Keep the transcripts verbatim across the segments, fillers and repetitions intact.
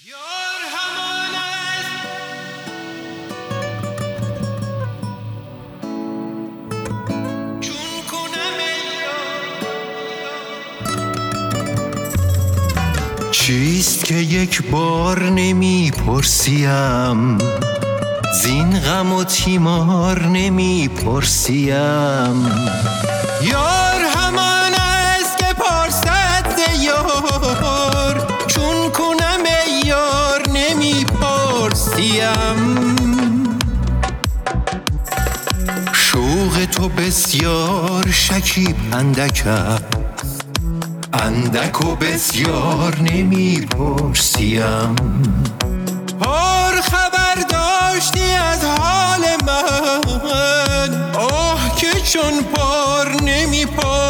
یار همان است چون کنم یار. چیست که یک بار نمی پرسیم، زین غم و تیمار نمی پرسیم. یار همان است که پرسد ز یار، چون کنم ای یار نمی پرسیم. شوق تو بسیار شکیب اندک است، اندک و بسیار نمی پرسیم. پار خبر داشتی از حال من، آه که چون پار نمی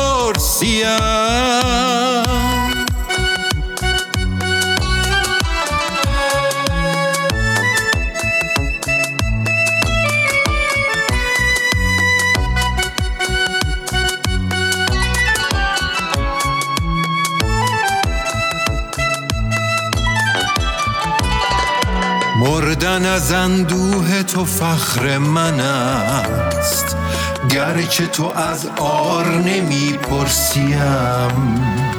پرسیم. مردن از اندوه تو فخر من است، گرچه تو از عار نمی پرسیم.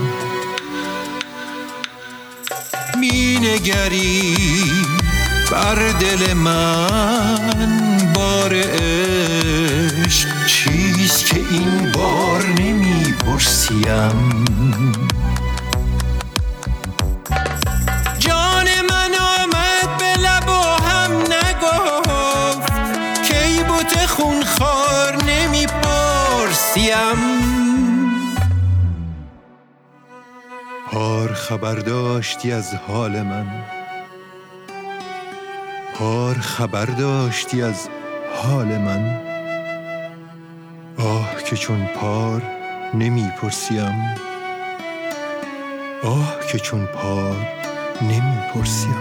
می نگری بر دل من بار عشق، چیست که این بار نمی پرسیم. خونخوار نمی پرسیم. پار خبر داشتی از حال من، پار خبر داشتی از حال من، آه که چون پار نمی پرسیم. آه که چون پار نمی پرسیم.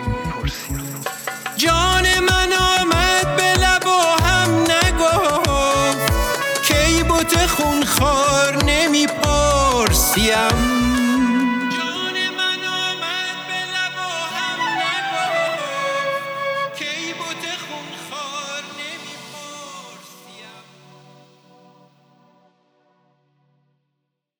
جان من آمد به لب و هم نگفت، کی بوته خونخوار نمی پرسیم.